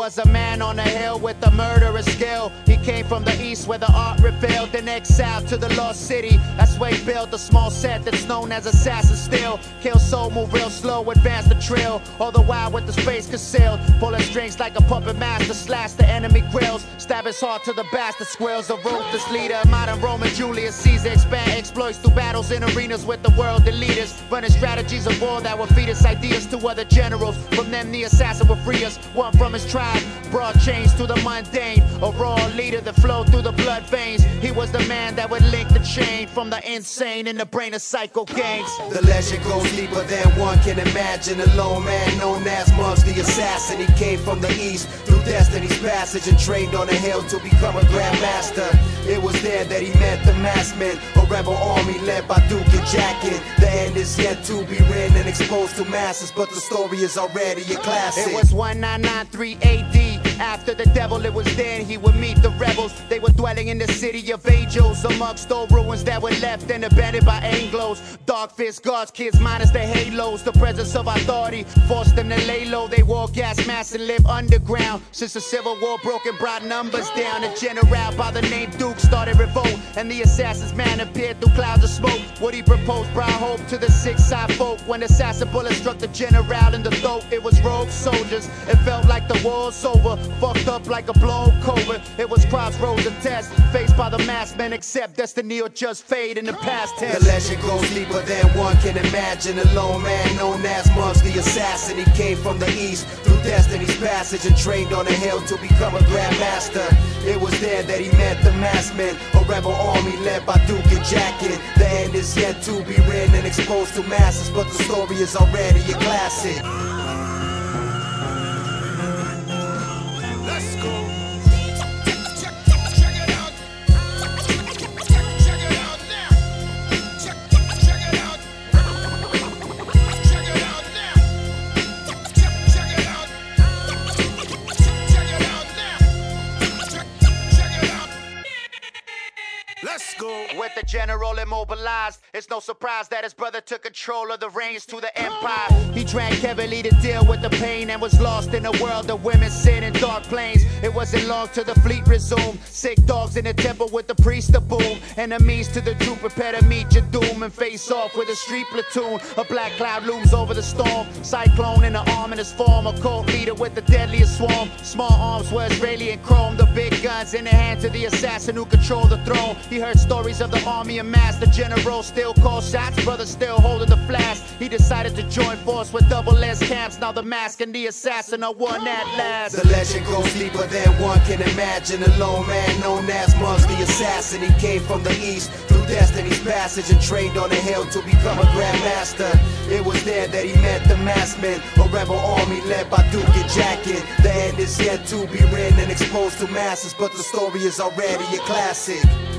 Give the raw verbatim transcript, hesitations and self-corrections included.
was a man on a hill with a murderous skill. He came from the east where the art revealed, then exiled to the lost city. That's where he built a small set that's known as Assassin Steel. Kill soul, move real slow, advance the trail, all the while with his face concealed. Pulling strings like a puppet master, slash the enemy grills, stab his heart to the bastard squirrels. A ruthless leader, modern Roman Julius Caesar, expand exploits through battles in arenas with the world leaders, running strategies of war that would feed us ideas to other generals. From them the assassin would free us, one from his tribe, broad chains to the mundane. A raw leader that flowed through the blood veins. He was the man that would link the chain from the insane in the brain of psycho gangs. The legend goes deeper than one can imagine. A lone man known as Muggs the Assassin. He came from the east through destiny's passage and trained on a hill to become a grandmaster. It was there that he met the masked men, a rebel army led by Duke and Jacket. The end is yet to be written and exposed to masses, but the story is already a classic. It was nineteen ninety-three A D. After the devil, it was then he would meet the rebels. They were dwelling in the city of angels, amongst old ruins that were left and abandoned by Anglos. Dark fist guards, kids minus the halos. The presence of authority forced them to lay low. They wore gas masks and lived underground. Since the Civil War broke and brought numbers down, a general by the name Duke started revolt, and the assassin's man appeared through clouds of smoke. What he proposed brought hope to the six side folk. When the assassin bullet struck the general in the throat, it was rogue soldiers. It felt like the war's over, fucked up like a blown cobra. It was crossroads of test, faced by the masked men, except destiny or just fade in the past tense. The legend goes deeper than one can imagine. A lone man known as Muggs the Assassin. He came from the east through destiny's passage and trained on a hill to become a grandmaster. It was there that he met the masked men, a rebel army led by Duke and Jacket. The end is yet to be written and exposed to masses, but the story is already a classic. Let's go. Let's go. With the general immobilized, it's no surprise that his brother took control of the reins to the empire. He drank heavily to deal with the pain and was lost in a world of women sin in dark plains. It wasn't long till the fleet resumed. Sick dogs in the temple with the priest to boom. Enemies to the Jew prepare to meet your doom and face off with a street platoon. A black cloud looms over the storm. Cyclone in the ominous form. A cult leader with the deadliest swarm. Small arms were Israeli and chrome. The big guns in the hands of the assassin who controlled the throne. He heard stories of the army amassed. The general still called shots, brother still holding the flask. He decided to join force with double S camps. Now the mask and the assassin are one at last. The legend goes deeper than one can imagine. A lone man known as Muggs the Assassin. He came from the east through destiny's passage and trained on a hill to become a grandmaster. It was there that he met the masked men, a rebel army led by Duke and Jacket. The end is yet to be written and exposed to masses, but the story is already a classic.